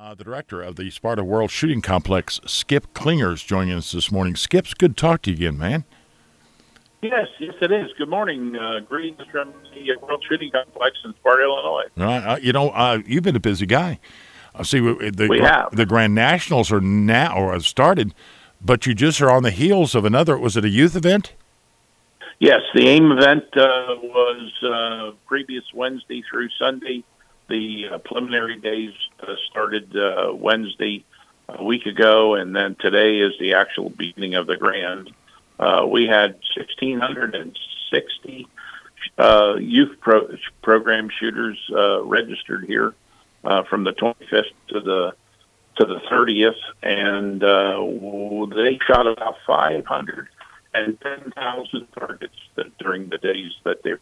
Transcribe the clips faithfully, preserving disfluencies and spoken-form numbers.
Uh, the director of the Sparta World Shooting Complex, Skip Klingers, joining us this morning. Skip's good to talk to you again, man. Yes, yes, it is. Good morning. Uh, greetings from the World Shooting Complex in Sparta, Illinois. Uh, you know, uh, you've been a busy guy. I see the, we have. the Grand Nationals are now, or have started, but you just are on the heels of another. Was it a youth event? Yes, the AIM event uh, was uh, previous Wednesday through Sunday. The uh, preliminary days uh, started uh, Wednesday a week ago, and then today is the actual beginning of the Grand. Uh, we had one thousand six hundred sixty uh, youth pro- program shooters uh, registered here uh, from the twenty-fifth to the to the thirtieth, and uh, they shot about five hundred ten thousand targets that, during the days that they.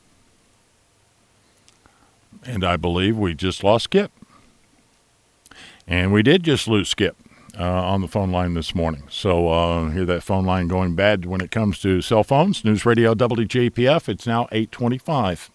And I believe we just lost Skip. And we did just lose Skip uh, on the phone line this morning. So uh, hear that phone line going bad when it comes to cell phones. News Radio W J P F, it's now eight twenty-five.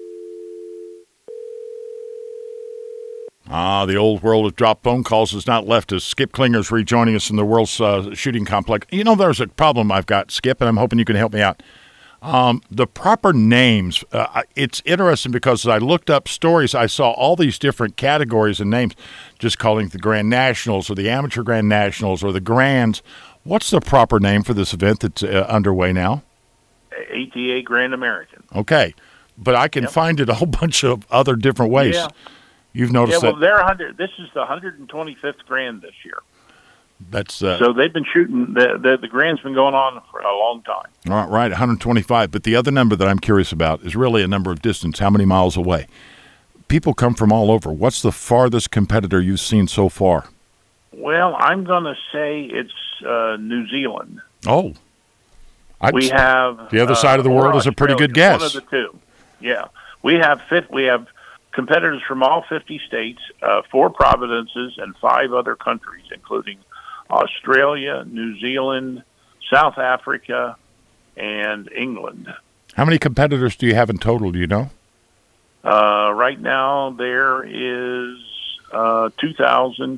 Ah, the old world of drop phone calls has not left us. Skip Klingers rejoining us in the World's uh, Shooting Complex. You know, there's a problem I've got, Skip, and I'm hoping you can help me out. Um, the proper names, uh, it's interesting because as I looked up stories, I saw all these different categories and names, just calling it the Grand Nationals or the Amateur Grand Nationals or the Grands. What's the proper name for this event that's uh, underway now? A T A Grand American. Okay, but I can yep. find it a whole bunch of other different ways. Yeah. You've noticed yeah, well, that. They're one hundred, this is the one hundred twenty-fifth Grand this year. That's uh, so they've been shooting, the, the the Grand's been going on for a long time. All right, right, one hundred twenty-five. But the other number that I'm curious about is really a number of distance. How many miles away? People come from all over. What's the farthest competitor you've seen so far? Well, I'm going to say it's uh, New Zealand. Oh. I'd we have... The other uh, side of the world is a pretty good guess. One of the two. Yeah. We have fit, We have competitors from all fifty states, uh, four provinces, and five other countries, including Australia, New Zealand, South Africa, and England. How many competitors do you have in total, do you know? Uh, right now, there is uh, two thousand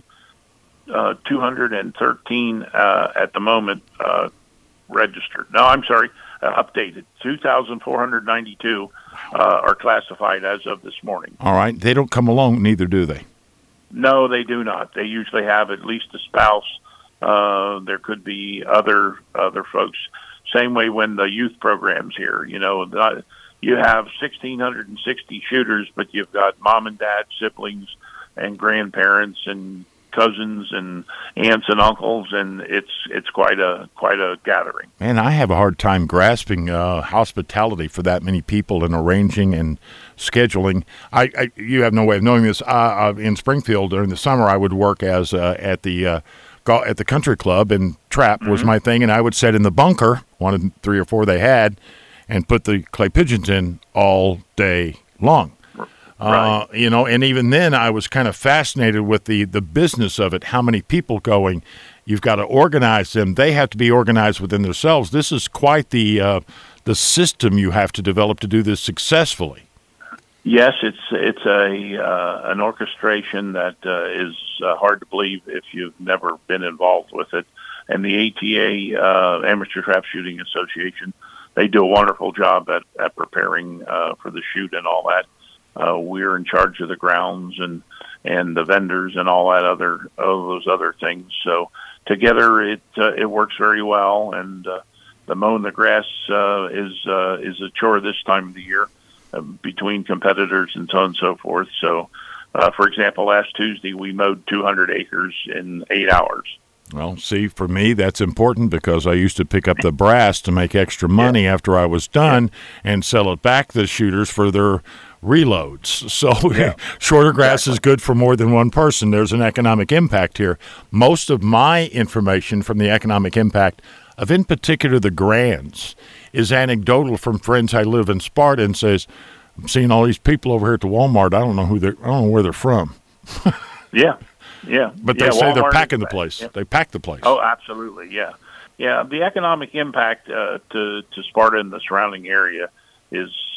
two hundred thirteen uh, at the moment uh, registered. No, I'm sorry, uh, updated. two thousand four hundred ninety-two uh, are classified as of this morning. All right. They don't come alone, neither do they? No, they do not. They usually have at least a spouse. Uh, there could be other other folks. Same way when the youth programs here, you know, the, you have one thousand six hundred sixty shooters, but you've got mom and dad, siblings, and grandparents, and cousins, and aunts and uncles, and it's it's quite a quite a gathering. Man, I have a hard time grasping uh, hospitality for that many people and arranging and scheduling. I, I you have no way of knowing this. Uh, uh, in Springfield during the summer, I would work as uh, at the uh, at the country club, and trap mm-hmm. was my thing, and I would sit in the bunker, one of the three or four they had, and put the clay pigeons in all day long. Right. Uh, you know, and even then I was kind of fascinated with the, the business of it, how many people going. You've got to organize them. They have to be organized within themselves. This is quite the uh, the system you have to develop to do this successfully. Yes, it's it's a uh, an orchestration that uh, is uh, hard to believe if you've never been involved with it. And the A T A, uh, Amateur Trap Shooting Association, they do a wonderful job at, at preparing uh, for the shoot and all that. Uh, we're in charge of the grounds and, and the vendors and all that other all those other things. So together it uh, it works very well. And uh, the mowing the grass uh, is uh, is a chore this time of the year. Uh, between competitors and so on and so forth. So, uh, for example, last Tuesday we mowed two hundred acres in eight hours. Well, see, for me, that's important because I used to pick up the brass to make extra money yeah. after I was done yeah. and sell it back to the shooters for their reloads. So yeah. shorter grass exactly. is good for more than one person. There's an economic impact here. Most of my information from the economic impact of, in particular, the Grands, is anecdotal from friends I live in Sparta and says, I'm seeing all these people over here at the Walmart. I don't know who they're, I don't know where they're from. yeah, yeah. But they yeah, say Walmart they're packing the back. place. Yeah. They pack the place. Oh, absolutely, yeah. Yeah, the economic impact uh, to, to Sparta and the surrounding area is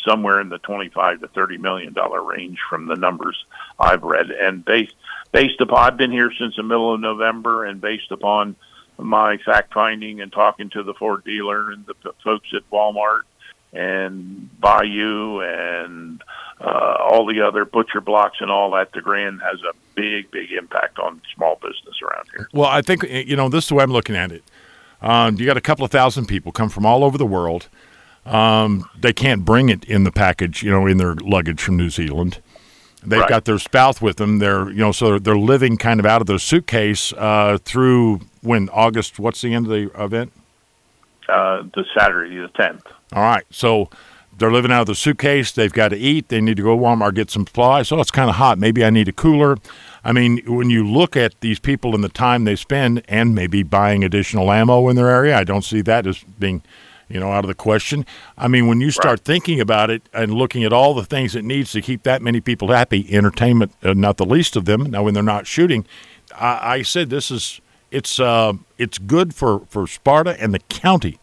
somewhere in the twenty-five to thirty million dollar range from the numbers I've read. And based based upon, I've been here since the middle of November, and based upon my fact finding and talking to the Ford dealer and the p- folks at Walmart and Bayou and uh, all the other butcher blocks and all that, the Grand has a big, big impact on small business around here. Well, I think, you know, this is the way I'm looking at it. Um, you got a couple of thousand people come from all over the world. Um, they can't bring it in the package, you know, in their luggage from New Zealand. They've Right. got their spouse with them. They're, you know, so they're living kind of out of their suitcase uh, through when August. What's the end of the event? Uh, the Saturday, the tenth. All right. So they're living out of the suitcase. They've got to eat. They need to go to Walmart, get some supplies. So it's kind of hot. Maybe I need a cooler. I mean, when you look at these people and the time they spend and maybe buying additional ammo in their area, I don't see that as being, you know, out of the question. I mean, when you start Right. thinking about it and looking at all the things it needs to keep that many people happy, entertainment, uh, not the least of them. Now, when they're not shooting, I, I said this is it's uh, it's good for, for Sparta and the county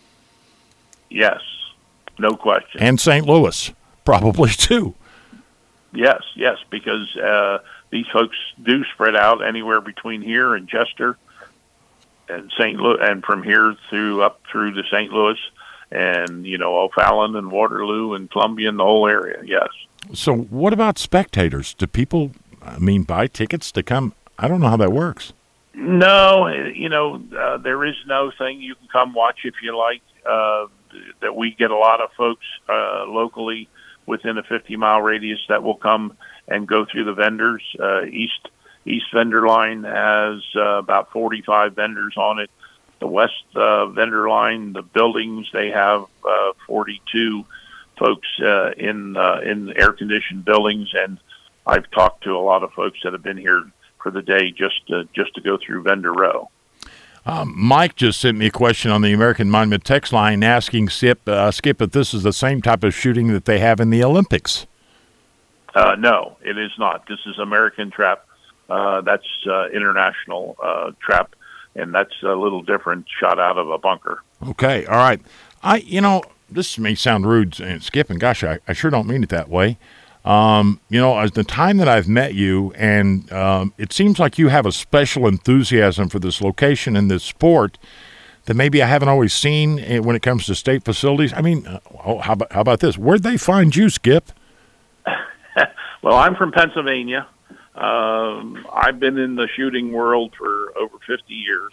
Yes, no question. and Saint Louis probably too. Yes, yes, because uh, these folks do spread out anywhere between here and Chester and Saint Louis, and from here through up through to Saint Louis, and you know O'Fallon and Waterloo and Columbia and the whole area. Yes. So what about spectators? Do people, I mean, buy tickets to come? I don't know how that works. No, you know uh, there is no thing. You can come watch if you like. Uh, that we get a lot of folks uh, locally within a fifty mile radius that will come and go through the vendors. Uh, East East vendor line has uh, about forty-five vendors on it. The West uh, vendor line, the buildings, they have uh, forty-two folks uh, in uh, in air conditioned buildings, and I've talked to a lot of folks that have been here for the day just to, just to go through vendor row. Um, Mike just sent me a question on the American Monument text line asking Skip, uh, Skip if this is the same type of shooting that they have in the Olympics. Uh, no, it is not. This is American trap. Uh, that's uh, international uh, trap, and that's a little different, shot out of a bunker. Okay, all right. I, you know, this may sound rude, uh, Skip, and gosh, I, I sure don't mean it that way. Um, you know, as the time that I've met you, and um, it seems like you have a special enthusiasm for this location and this sport that maybe I haven't always seen uh, when it comes to state facilities. I mean, uh, oh, how about, how about this? Where'd they find you, Skip? Well, I'm from Pennsylvania. Um, I've been in the shooting world for over fifty years.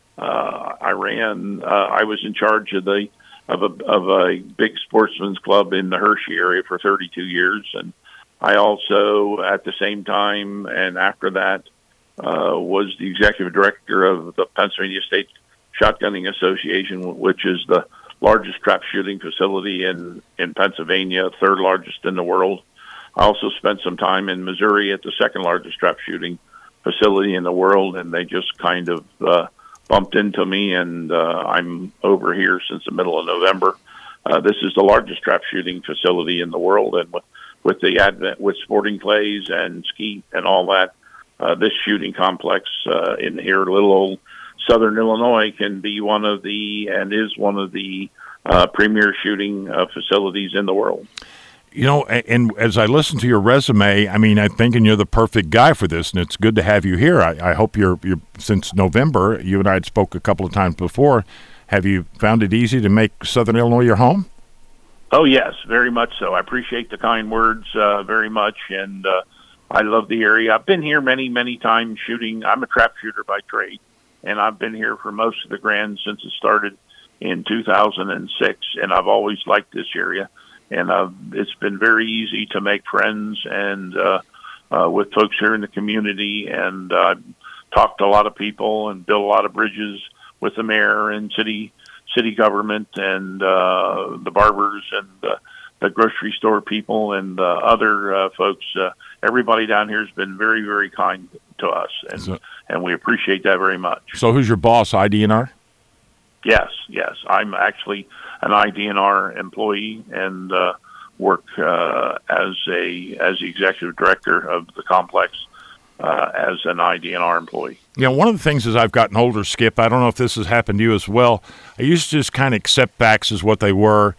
Uh, I ran. Uh, I was in charge of the of a of a big sportsman's club in the Hershey area for thirty-two years, and I also, at the same time and after that, uh, was the executive director of the Pennsylvania State Shotgunning Association, which is the largest trap shooting facility in in Pennsylvania, third largest in the world. I also spent some time in Missouri at the second largest trap shooting facility in the world, and they just kind of uh, bumped into me, and uh, I'm over here since the middle of November. Uh, this is the largest trap shooting facility in the world, and with, with the advent with sporting clays and skeet and all that, uh, this shooting complex uh, in here, little old Southern Illinois, can be one of the and is one of the uh, premier shooting uh, facilities in the world. You know, and, and as I listen to your resume, I mean, I'm thinking you're the perfect guy for this, and it's good to have you here. I, I hope you're, you're, since November, you and I had spoke a couple of times before. Have you found it easy to make Southern Illinois your home? Oh, yes, very much so. I appreciate the kind words uh, very much, and uh, I love the area. I've been here many, many times shooting. I'm a trap shooter by trade, and I've been here for most of the Grands since it started in two thousand six, and I've always liked this area. And uh, it's been very easy to make friends and uh, uh, with folks here in the community. And I've uh, talked to a lot of people and built a lot of bridges with the mayor and city city government and uh, the barbers and uh, the grocery store people and uh, other uh, folks. Uh, everybody down here has been very, very kind to us, and So- and we appreciate that very much. So who's your boss, I D N R? Yes, yes. I'm actually an I D N R employee and uh, work uh, as a as the executive director of the complex uh, as an I D N R employee. You know, one of the things as I've gotten older, Skip, I don't know if this has happened to you as well, I used to just kind of accept facts as what they were,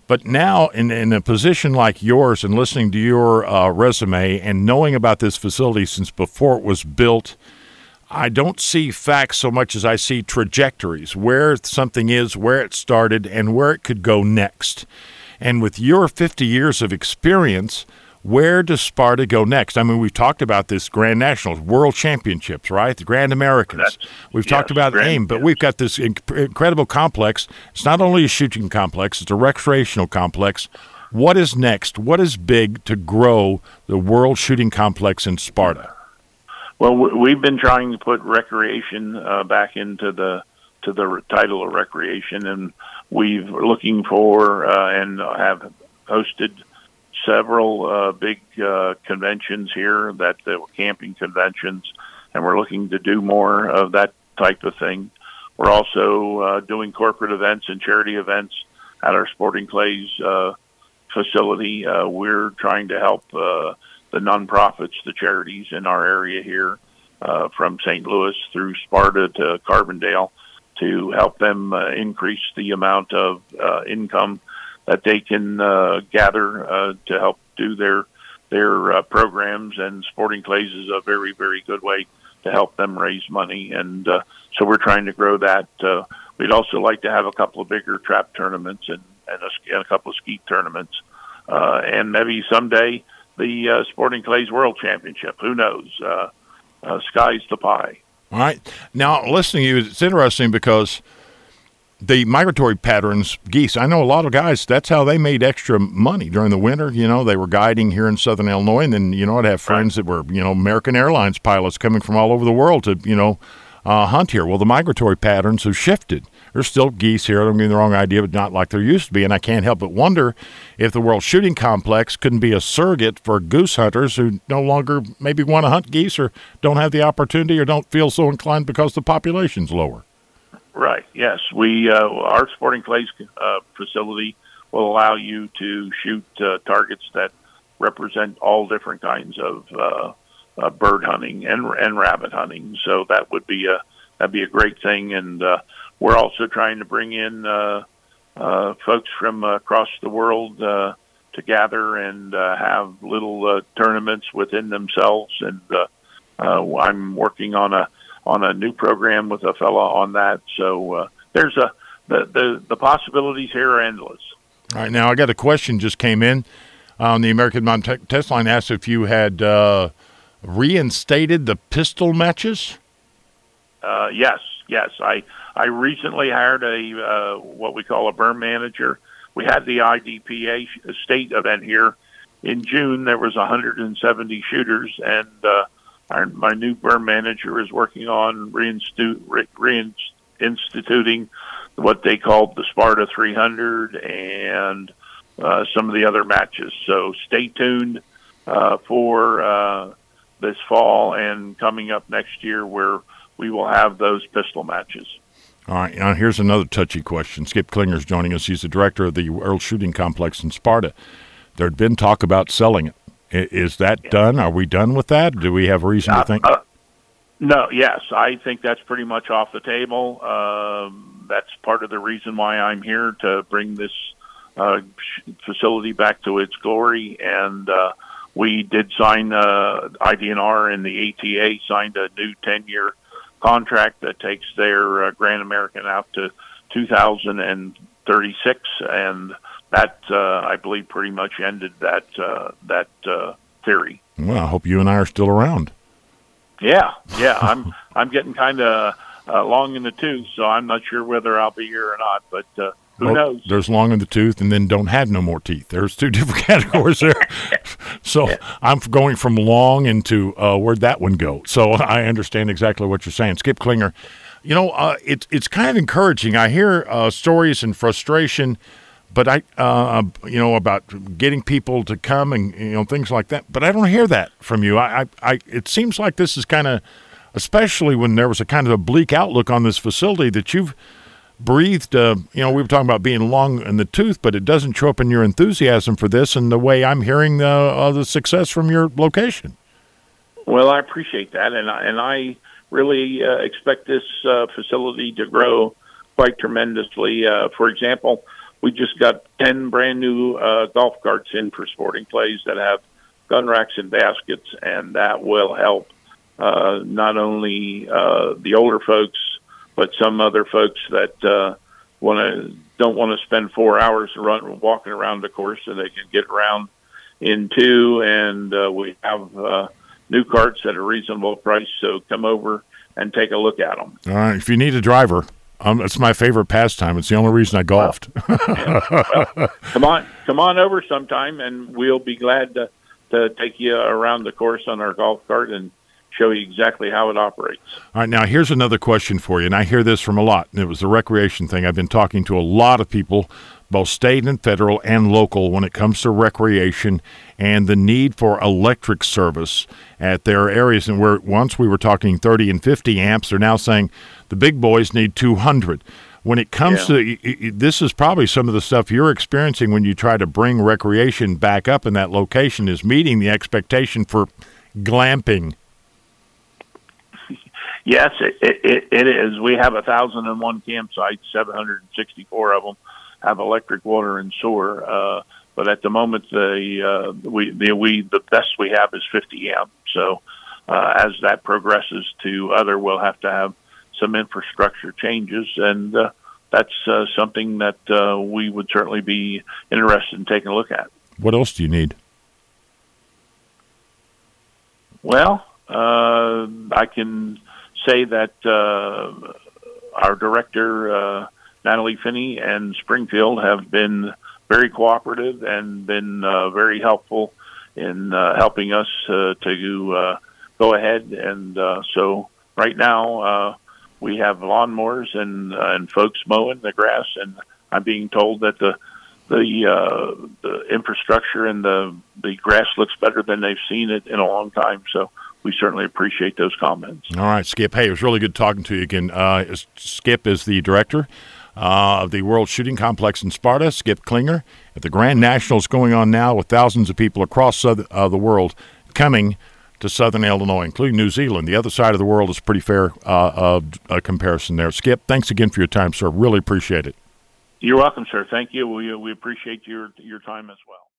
But now, in, in a position like yours and listening to your uh, resume and knowing about this facility since before it was built, I don't see facts so much as I see trajectories, where something is, where it started, and where it could go next. And with your fifty years of experience, where does Sparta go next? I mean, we've talked about this Grand Nationals, World Championships, right? The Grand Americans. That's, we've yes, talked about AIM, but we've got this inc- incredible complex. It's not only a shooting complex, it's a recreational complex. What is next? What is big to grow the World Shooting Complex in Sparta? Well, we've been trying to put recreation uh, back into the to the title of recreation, and we've looking for uh, and have hosted several uh, big uh, conventions here that uh, were camping conventions, and we're looking to do more of that type of thing. We're also uh, doing corporate events and charity events at our Sporting Clays uh, facility. Uh, we're trying to help uh, the nonprofits, the charities in our area here, uh, from Saint Louis through Sparta to Carbondale, to help them uh, increase the amount of uh, income that they can uh, gather uh, to help do their their uh, programs. And Sporting Clays is a very, very good way to help them raise money. And uh, so we're trying to grow that. Uh, we'd also like to have a couple of bigger trap tournaments and, and, a, and a couple of skeet tournaments. Uh, and maybe someday the uh, Sporting Clays World Championship. Who knows? Uh, uh, sky's the pie. All right. Now, listening to you, it's interesting because the migratory patterns, geese, I know a lot of guys, that's how they made extra money during the winter. You know, they were guiding here in Southern Illinois, and then, you know, I'd have friends right. that were, you know, American Airlines pilots coming from all over the world to, you know, uh, hunt here. Well, the migratory patterns have shifted. There's still geese here, don't get me the wrong idea, but not like there used to be, and I can't help but wonder if the World Shooting Complex couldn't be a surrogate for goose hunters who no longer maybe want to hunt geese or don't have the opportunity or don't feel so inclined because the population's lower. Right. Yes, we uh, our Sporting Clays uh, facility will allow you to shoot uh, targets that represent all different kinds of uh, uh, bird hunting and and rabbit hunting. So that would be a that'd be a great thing. And uh, we're also trying to bring in uh, uh, folks from uh, across the world uh, to gather and uh, have little uh, tournaments within themselves. And uh, uh, I'm working on a on a new program with a fella on that. So uh, there's a the, the the possibilities here are endless. All right, now I got a question just came in on the American Mountain Test Line. Asked if you had uh, reinstated the pistol matches. Uh, yes, yes. I I recently hired a uh, what we call a berm manager. We had the I D P A state event here in June. There was one hundred seventy shooters, and uh, Our, my new berm manager is working on reinstu- re- reinstituting what they called the Sparta three hundred and uh, some of the other matches. So stay tuned uh, for uh, this fall and coming up next year where we will have those pistol matches. All right, now here's another touchy question. Skip Klinger's joining us. He's the director of the World Shooting Complex in Sparta. There had been talk about selling it. Is that yeah. done? Are we done with that? Do we have reason uh, to think? Uh, no, yes. I think that's pretty much off the table. Um, that's part of the reason why I'm here, to bring this uh, facility back to its glory. And uh, we did sign, uh, I D N R and the A T A signed a new ten-year contract that takes their uh, Grand American out to two thousand thirty-six, and that, uh, I believe, pretty much ended that uh, that uh, theory. Well, I hope you and I are still around. Yeah, yeah. I'm I'm getting kind of uh, long in the tooth, so I'm not sure whether I'll be here or not, but uh, who well, knows? There's long in the tooth and then don't have no more teeth. There's two different categories there. So yeah. I'm going from long into uh, where'd that one go? So I understand exactly what you're saying. Skip Klinger, you know, uh, it's, it's kind of encouraging. I hear uh, stories and frustration, but I, uh, you know, about getting people to come and, you know, things like that. But I don't hear that from you. I, I, I it seems like this is kind of, especially when there was a kind of a bleak outlook on this facility, that you've breathed, uh, you know, we were talking about being long in the tooth, but it doesn't show up in your enthusiasm for this and the way I'm hearing the, uh, the success from your location. Well, I appreciate that. And I, and I really uh, expect this uh, facility to grow quite tremendously. Uh, for example, we just got ten brand new uh, golf carts in for Sporting Clays that have gun racks and baskets, and that will help uh, not only uh, the older folks, but some other folks that uh, want to don't want to spend four hours run walking around the course, so they can get around in two. And uh, we have uh, new carts at a reasonable price, so come over and take a look at them. All right. If you need a driver, um, it's my favorite pastime. It's the only reason I golfed. Well, yeah. Well, come on, come on over sometime, and we'll be glad to, to take you around the course on our golf cart and show you exactly how it operates. All right, now here's another question for you, and I hear this from a lot, and it was the recreation thing. I've been talking to a lot of people, both state and federal and local, when it comes to recreation and the need for electric service at their areas. And where once we were talking thirty and fifty amps, they're now saying the big boys need two hundred. When it comes yeah. to, this is probably some of the stuff you're experiencing when you try to bring recreation back up in that location, is meeting the expectation for glamping. Yes, it, it, it is. We have one thousand one campsites, seven hundred sixty-four of them have electric, water, and sewer. Uh, but at the moment, the uh, we the we the best we have is fifty amp. So uh, as that progresses to other, we'll have to have some infrastructure changes, and uh, that's uh, something that uh, we would certainly be interested in taking a look at. What else do you need? Well, uh, I can say that uh, our director, uh, Natalie Finney, and Springfield have been very cooperative and been uh, very helpful in uh, helping us uh, to uh, go ahead. And uh, so right now uh, we have lawnmowers and uh, and folks mowing the grass, and I'm being told that the the uh, the infrastructure and the the grass looks better than they've seen it in a long time. So we certainly appreciate those comments. All right, Skip. Hey, it was really good talking to you again. Uh, Skip is the director uh, of the World Shooting Complex in Sparta, Skip Klinger, at the Grand Nationals going on now, with thousands of people across uh, the world coming to Southern Illinois, including New Zealand. The other side of the world is a pretty fair uh, uh, comparison there. Skip, thanks again for your time, sir. Really appreciate it. You're welcome, sir. Thank you. We, we appreciate your your time as well.